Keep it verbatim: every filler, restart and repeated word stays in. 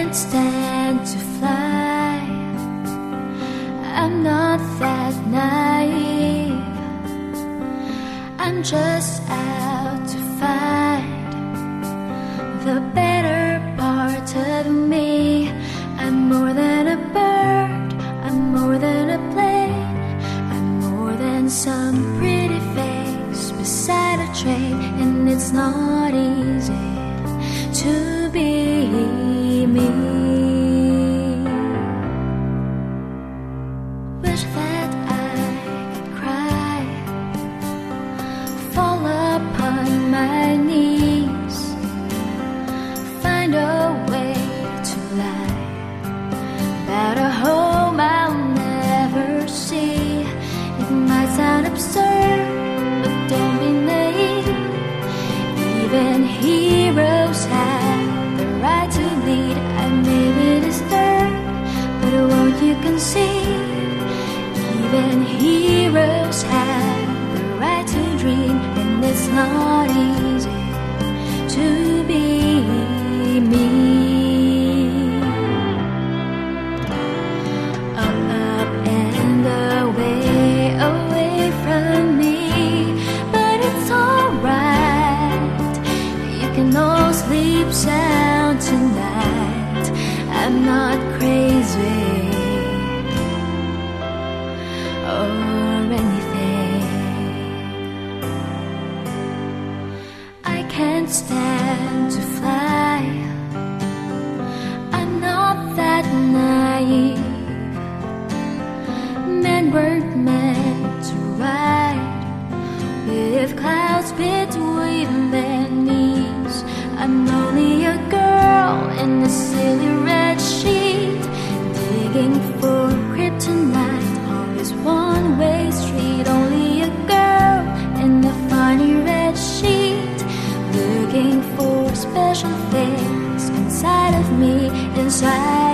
can't stand to fly. I'm not that naive. I'm just out to find the better part of me. I'm more than a bird, I'm more than a plane, I'm more than some pretty face beside a train. And it's not easy to be me. Wish that I could cry, fall upon my knees, find a way to lie about a home I'll never see. It might sound absurd, but don't be naive. Even heroes have the right to lead. I may be disturbed, but won't you concede? Even heroes have the right to dream. And it's not easy to be me. Up, up and away, away from me. But it's alright, you can all sleep sound tonight. I'm not crazy or anything. I can't stand to fly. I'm not that naive. Men weren't meant to ride with clouds between their knees. I'm only a girl in a silly red sheet, digging for kryptonite on this one-way street. Only a girl in a funny red sheet, looking for special things inside of me, inside